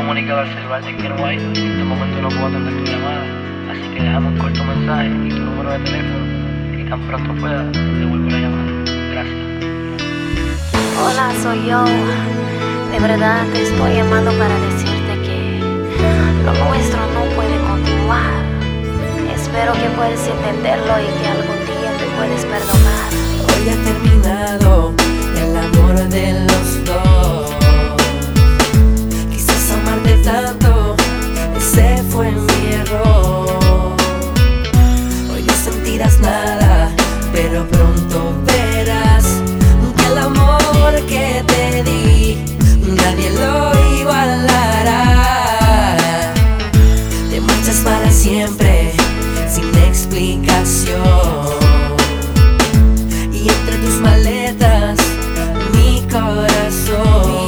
comunicado al celular de Kenway. En este momento no puedo atender tu llamada, así que déjame un corto mensaje y tu número de teléfono y tan pronto pueda te devuelvo la llamada. Gracias. Hola, soy yo. De verdad te estoy llamando para decirte que lo nuestro no puede continuar. Espero que puedas entenderlo y que algún día te puedes perdonar. Hoy ha terminado el amor de los dos. Quizás amarte tanto, ese fue mi error. Hoy no sentirás nada, pero pronto verás que el amor que te di nadie lo igualará. Te marchas para siempre sin explicación, y entre tus maletas mi corazón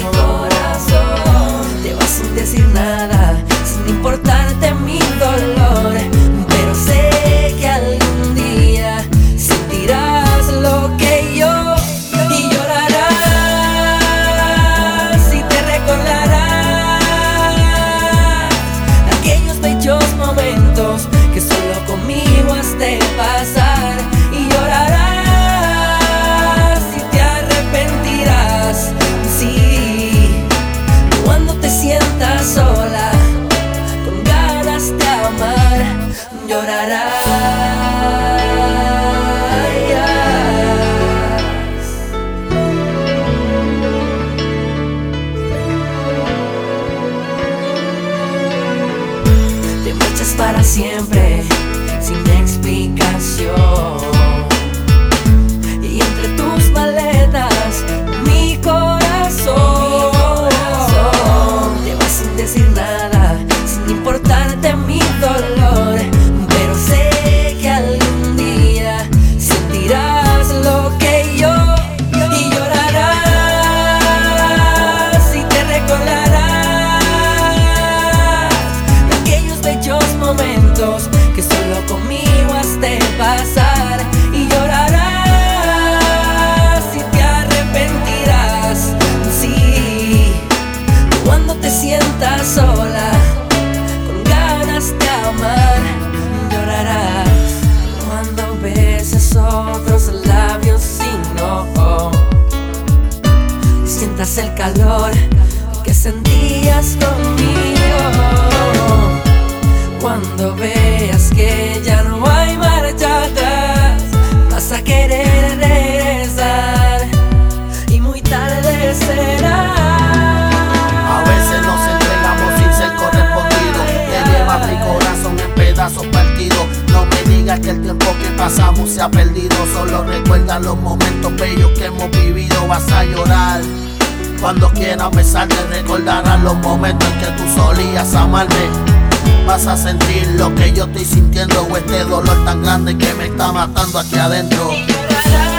te vas sin decir nada, sin importarte mi dolor. Pero sé que algún día sentirás lo que yo, y llorarás y te recordarás aquellos bellos momentos que solo conmigo has de pasar. Y llorarás y te arrepentirás, sí, cuando te sientas sola con ganas de amar. Llorarás. Te marchas para siempre sin explicación, y entre tus maletas mi corazón te vas sin decir nada, sin importarte mi dolor. Pero sé que algún día sentirás lo que yo, y llorarás y te recordarás de aquellos bellos momentos que solo conmigo has de pasar. Y llorarás y te arrepentirás, sí, cuando te sientas sola con ganas de amar. Llorarás cuando beses otros labios y no sientas el calor que sentías conmigo. Cuando veas que ya no hay marcha atrás, vas a querer regresar y muy tarde será. A veces nos entregamos sin ser correspondidos, te llevas mi corazón en pedazos partidos. No me digas que el tiempo que pasamos se ha perdido, solo recuerda los momentos bellos que hemos vivido. Vas a llorar cuando quieras besarte, recordarás los momentos en que tú solías amarme. Vas a sentir lo que yo estoy sintiendo, o este dolor tan grande que me está matando aquí adentro.